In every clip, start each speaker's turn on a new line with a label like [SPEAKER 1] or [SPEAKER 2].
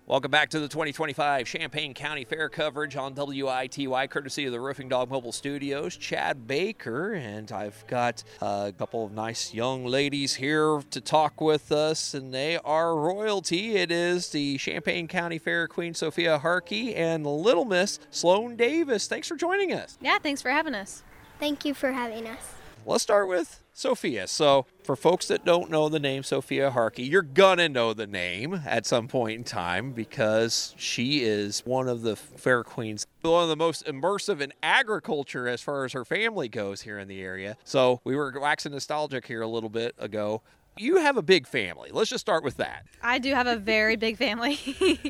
[SPEAKER 1] Welcome back to the 2025 Champaign County Fair coverage on WITY, courtesy of the Roofing Dog Mobile Studios. Chad Baker, and I've got a couple of nice young ladies here to talk with us, and they are royalty. It is the Champaign County Fair Queen Sophia Harkey and Little Miss Sloan Davis. Thanks for joining us.
[SPEAKER 2] Yeah, thanks for having us.
[SPEAKER 3] Thank you for having us.
[SPEAKER 1] Let's start with Sophia. So for folks that don't know the name Sophia Harkey, you're gonna know the name at some point in time because she is one of the fair queens, one of the most immersive in agriculture as far as her family goes here in the area. So we were waxing nostalgic here a little bit ago. You have a big family. Let's just start with that.
[SPEAKER 2] I do have a very big family.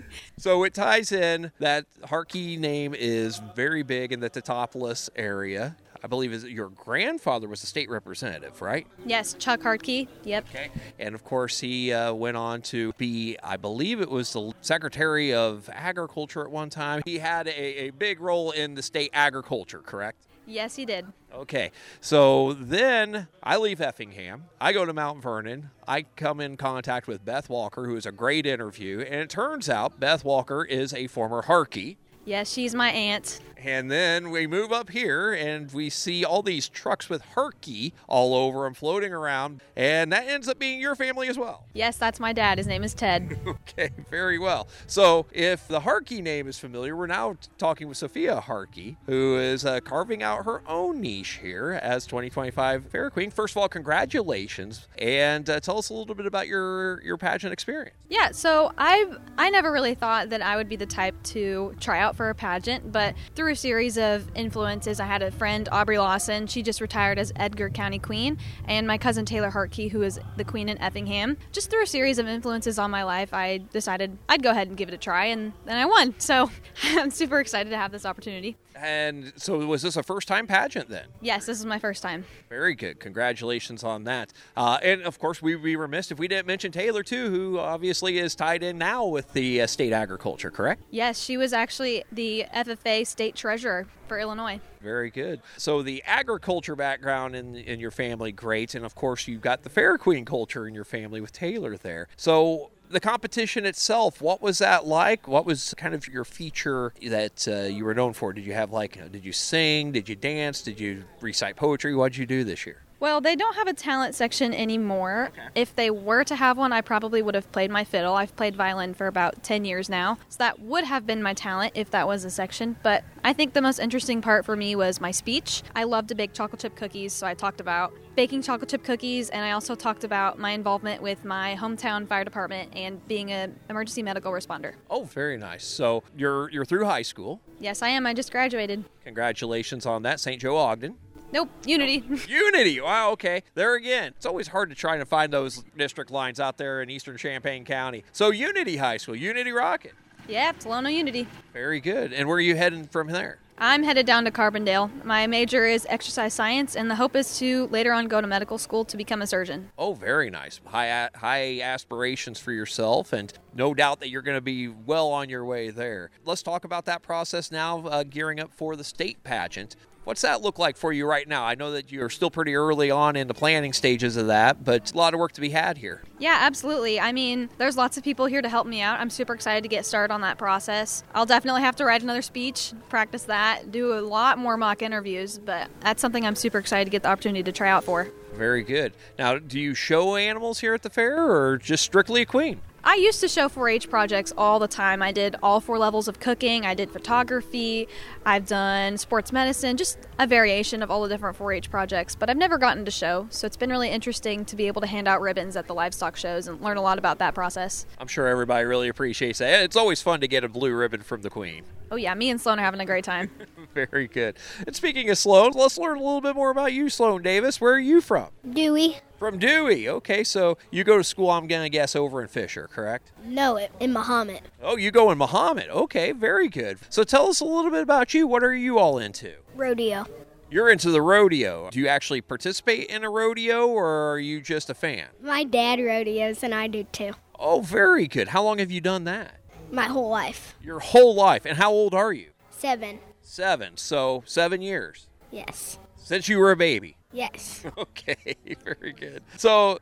[SPEAKER 1] So it ties in that Harkey name is very big in the Teutopolis area. I believe your grandfather was a state representative, right?
[SPEAKER 2] Yes, Chuck Harkey. Yep.
[SPEAKER 1] Okay. And of course, he went on to be, I believe it was the Secretary of Agriculture at one time. He had a big role in the state agriculture, correct?
[SPEAKER 2] Yes, he did.
[SPEAKER 1] Okay, so then I leave Effingham. I go to Mount Vernon. I come in contact with Beth Walker, who is a great interview. And it turns out Beth Walker is a former Harkey.
[SPEAKER 2] Yes, she's my aunt.
[SPEAKER 1] And then we move up here and we see all these trucks with Harkey all over them floating around. And that ends up being your family as well.
[SPEAKER 2] Yes, that's my dad. His name is Ted.
[SPEAKER 1] Okay, very well. So if the Harkey name is familiar, we're now talking with Sophia Harkey, who is carving out her own niche here as 2025 Fair Queen. First of all, congratulations. And tell us a little bit about your pageant experience.
[SPEAKER 2] Yeah, so I never really thought that I would be the type to try out for a pageant, but through a series of influences, I had a friend, Aubrey Lawson. She just retired as Edgar County Queen, and my cousin Taylor Harkey, who is the queen in Effingham. Just through a series of influences on my life, I decided I'd go ahead and give it a try, and then I won. So I'm super excited to have this opportunity.
[SPEAKER 1] And so was this a first-time pageant then?
[SPEAKER 2] Yes, this is my first time.
[SPEAKER 1] Very good. Congratulations on that. And, of course, we'd be remiss if we didn't mention Taylor, too, who obviously is tied in now with the state agriculture, correct?
[SPEAKER 2] Yes, she was actually the FFA state treasurer for Illinois.
[SPEAKER 1] Very good. So the agriculture background in your family, great. And, of course, you've got the Fair Queen culture in your family with Taylor there. So the competition itself, what was that like? What was kind of your feature that you were known for? Did you have did you sing? Did you dance? Did you recite poetry? What did you do this year?
[SPEAKER 2] Well, they don't have a talent section anymore. Okay. If they were to have one, I probably would have played my fiddle. I've played violin for about 10 years now. So that would have been my talent if that was a section. But I think the most interesting part for me was my speech. I love to bake chocolate chip cookies, so I talked about baking chocolate chip cookies, and I also talked about my involvement with my hometown fire department and being an emergency medical responder.
[SPEAKER 1] Oh, very nice. So you're through high school.
[SPEAKER 2] Yes, I am. I just graduated.
[SPEAKER 1] Congratulations on that, St. Joe Ogden.
[SPEAKER 2] Nope, Unity.
[SPEAKER 1] Unity. Wow, okay. There again. It's always hard to try to find those district lines out there in eastern Champaign County. So Unity High School, Unity Rocket.
[SPEAKER 2] Yeah, Tolono Unity.
[SPEAKER 1] Very good. And where are you heading from there?
[SPEAKER 2] I'm headed down to Carbondale. My major is exercise science, and the hope is to later on go to medical school to become a surgeon.
[SPEAKER 1] Oh, very nice. High aspirations for yourself, and no doubt that you're going to be well on your way there. Let's talk about that process now, gearing up for the state pageant. What's that look like for you right now? I know that you're still pretty early on in the planning stages of that, but a lot of work to be had here.
[SPEAKER 2] Yeah, absolutely. I mean, there's lots of people here to help me out. I'm super excited to get started on that process. I'll definitely have to write another speech, practice that, do a lot more mock interviews, but that's something I'm super excited to get the opportunity to try out for.
[SPEAKER 1] Very good. Now, do you show animals here at the fair or just strictly a queen?
[SPEAKER 2] I used to show 4-H projects all the time. I did all 4 levels of cooking. I did photography. I've done sports medicine, just a variation of all the different 4-H projects. But I've never gotten to show, so it's been really interesting to be able to hand out ribbons at the livestock shows and learn a lot about that process.
[SPEAKER 1] I'm sure everybody really appreciates that. It's always fun to get a blue ribbon from the queen.
[SPEAKER 2] Oh yeah, me and Sloan are having a great time.
[SPEAKER 1] Very good. And speaking of Sloan, let's learn a little bit more about you, Sloan Davis. Where are you from?
[SPEAKER 3] Dewey.
[SPEAKER 1] From Dewey. Okay, so you go to school, I'm going to guess, over in Fisher, correct?
[SPEAKER 3] No, in Mahomet.
[SPEAKER 1] Oh, you go in Mahomet. Okay, very good. So tell us a little bit about you. What are you all into?
[SPEAKER 3] Rodeo.
[SPEAKER 1] You're into the rodeo. Do you actually participate in a rodeo, or are you just a fan?
[SPEAKER 3] My dad rodeos, and I do too.
[SPEAKER 1] Oh, very good. How long have you done that?
[SPEAKER 3] My whole life.
[SPEAKER 1] Your whole life. And how old are you?
[SPEAKER 3] 7.
[SPEAKER 1] 7. So 7 years.
[SPEAKER 3] Yes.
[SPEAKER 1] Since you were a baby.
[SPEAKER 3] Yes.
[SPEAKER 1] Okay, very good. So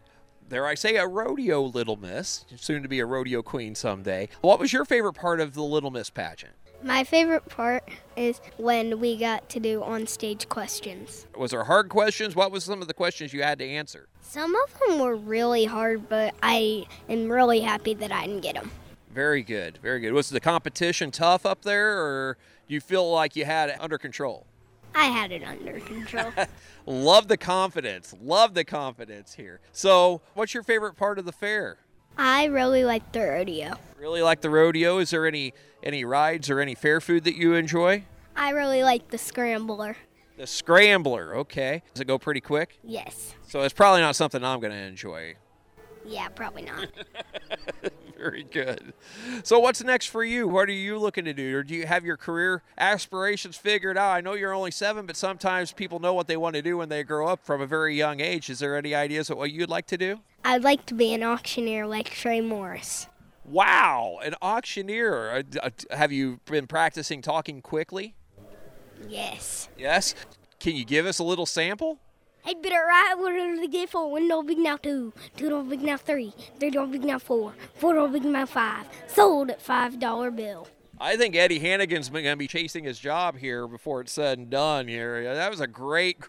[SPEAKER 1] dare I say, a rodeo Little Miss, soon to be a rodeo queen someday. What was your favorite part of the Little Miss pageant?
[SPEAKER 3] My favorite part is when we got to do on-stage questions.
[SPEAKER 1] Was there hard questions? What was some of the questions you had to answer?
[SPEAKER 3] Some of them were really hard, but I am really happy that I didn't get them.
[SPEAKER 1] Very good, very good. Was the competition tough up there, or do you feel like you had it under control?
[SPEAKER 3] I had it under control.
[SPEAKER 1] Love the confidence here. So, what's your favorite part of the fair?
[SPEAKER 3] I really like the rodeo.
[SPEAKER 1] Really like the rodeo? Is there any rides or any fair food that you enjoy?
[SPEAKER 3] I really like the scrambler.
[SPEAKER 1] The scrambler, okay. Does it go pretty quick?
[SPEAKER 3] Yes.
[SPEAKER 1] So it's probably not something I'm going to enjoy.
[SPEAKER 3] Yeah, probably not.
[SPEAKER 1] Very good. So what's next for you? What are you looking to do? Or do you have your career aspirations figured out? I know you're only 7, but sometimes people know what they want to do when they grow up from a very young age. Is there any ideas of what you'd like to do?
[SPEAKER 3] I'd like to be an auctioneer like Trey Morris.
[SPEAKER 1] Wow, an auctioneer. Have you been practicing talking quickly?
[SPEAKER 3] Yes.
[SPEAKER 1] Yes? Can you give us a little sample?
[SPEAKER 3] I'd better ride with the get for 1 $1 big now 2, 2 $1 big now 3, 3 $1 big now 4, 4 $1 big now 5, sold at $5 bill.
[SPEAKER 1] I think Eddie Hannigan's going to be chasing his job here before it's said and done here. That was a great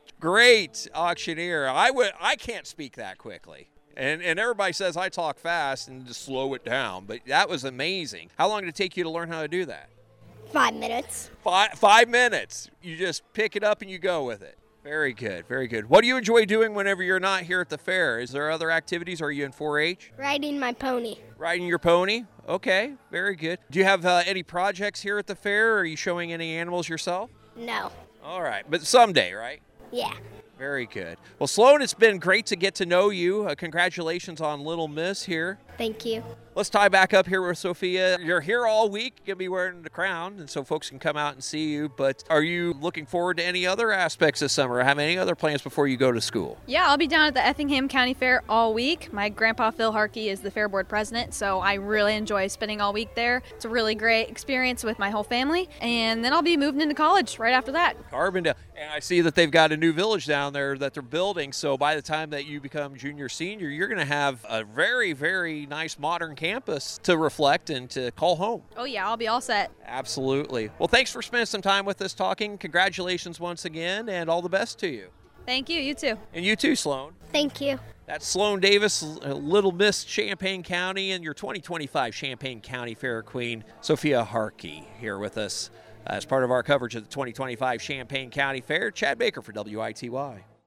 [SPEAKER 1] auctioneer. I can't speak that quickly. And everybody says I talk fast and just slow it down, but that was amazing. How long did it take you to learn how to do that?
[SPEAKER 3] 5 minutes.
[SPEAKER 1] 5 minutes. You just pick it up and you go with it. Very good, very good. What do you enjoy doing whenever you're not here at the fair? Is there other activities? Are you in 4-H?
[SPEAKER 3] Riding my pony.
[SPEAKER 1] Riding your pony? Okay, very good. Do you have any projects here at the fair? Are you showing any animals yourself?
[SPEAKER 3] No.
[SPEAKER 1] All right, but someday, right?
[SPEAKER 3] Yeah.
[SPEAKER 1] Very good. Well, Sloan, it's been great to get to know you. Congratulations on Little Miss here.
[SPEAKER 3] Thank you.
[SPEAKER 1] Let's tie back up here with Sophia. You're here all week. You're going to be wearing the crown, and so folks can come out and see you. But are you looking forward to any other aspects this summer? Or have any other plans before you go to school?
[SPEAKER 2] Yeah, I'll be down at the Effingham County Fair all week. My grandpa, Phil Harkey, is the Fair Board president, so I really enjoy spending all week there. It's a really great experience with my whole family. And then I'll be moving into college right after that.
[SPEAKER 1] Carbondale. And I see that they've got a new village down there that they're building. So by the time that you become junior, senior, you're going to have a very, very nice modern campus to reflect and to call home.
[SPEAKER 2] Oh, yeah, I'll be all set.
[SPEAKER 1] Absolutely. Well, thanks for spending some time with us talking. Congratulations once again, and all the best to you.
[SPEAKER 2] Thank you. You too.
[SPEAKER 1] And you too, Sloan.
[SPEAKER 3] Thank you.
[SPEAKER 1] That's Sloan Davis, Little Miss Champaign County, and your 2025 Champaign County Fair Queen, Sophia Harkey, here with us as part of our coverage of the 2025 Champaign County Fair. Chad Baker for WITY.